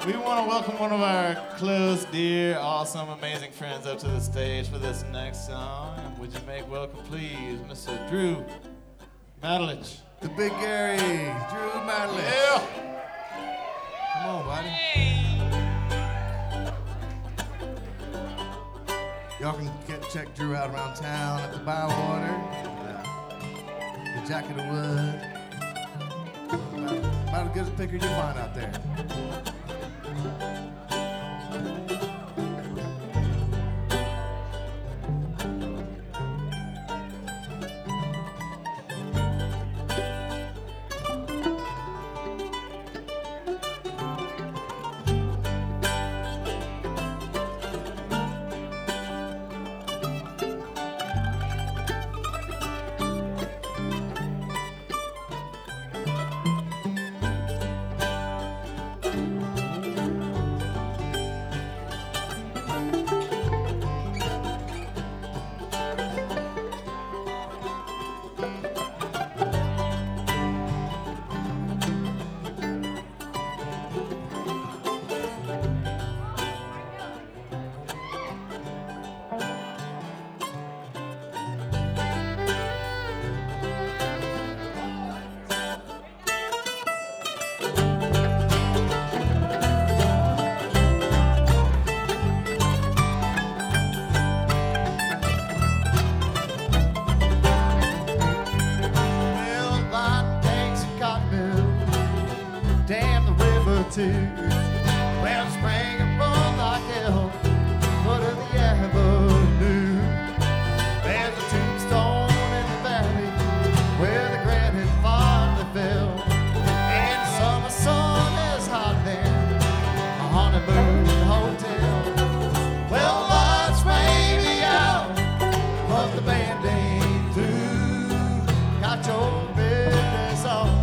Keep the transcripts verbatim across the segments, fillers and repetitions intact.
We want to welcome one of our close, dear, awesome, amazing friends up to the stage for this next song. And would you make welcome, please, Mister Drew Madelich. The Big Gary, Drew Madelich. Yeah. Come on, buddy. Y'all can get, check Drew out around town at the Bywater, uh, the Jacket of Wood. About, about as good a picker you'll find out there. Well, spring and run like hell, but of the avenue. There's a tombstone in the valley where the granite finally fell. And the summer sun is hot there, a honeymoon hotel. Well, lights may be out, but the band ain't through. Got your business on.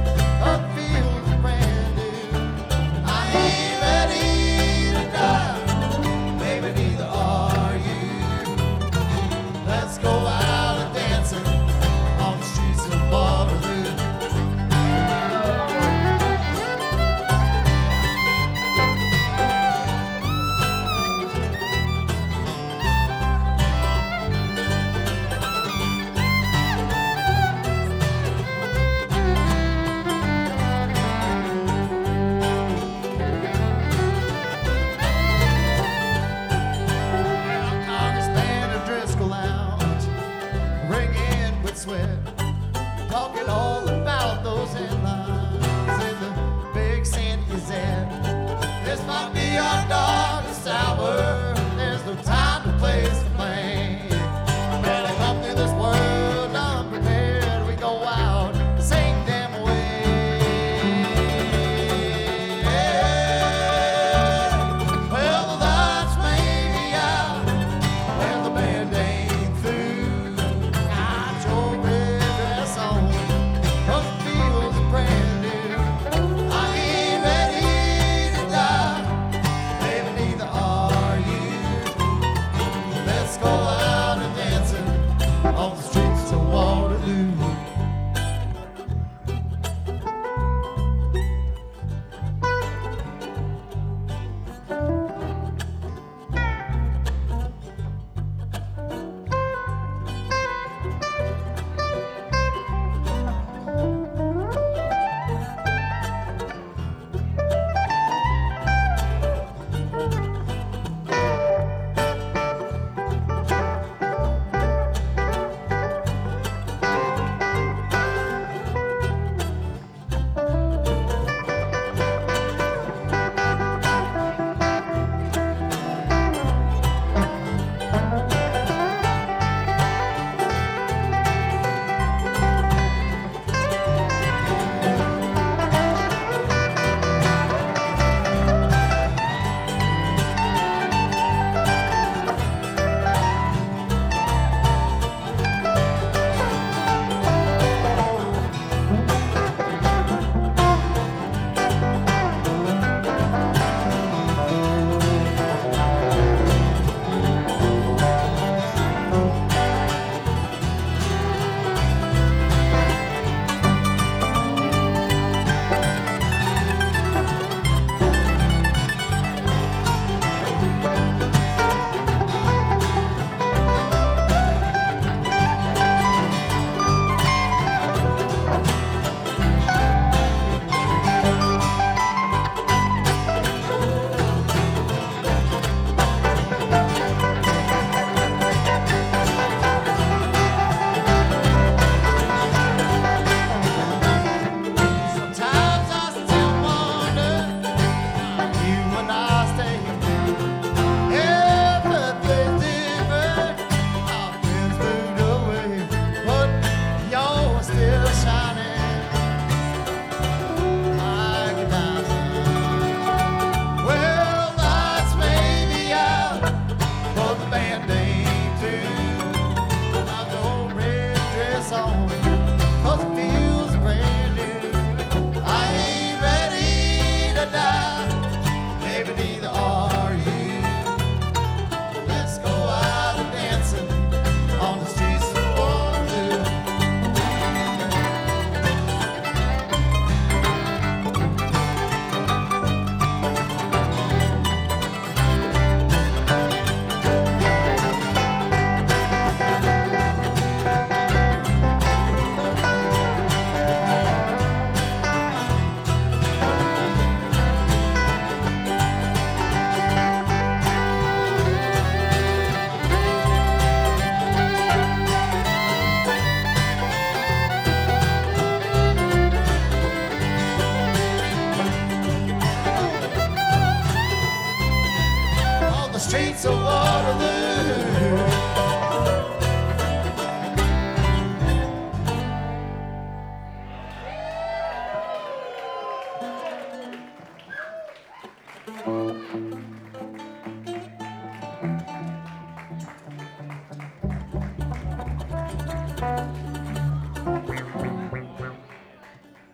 Talking all about those headlines in the big city is in. This might be our darkest hour. There's no time to place the blame. Better come through this world unprepared. We go out, sing them away. Well, the lights may be out, and the band ain't through. Got your red dress on, the fields of prayer. 'cause it feels brand new. I ain't ready to die, maybe neither are you. Let's go out and dancing on the streets of Waterloo. On the streets of Waterloo. Thank you.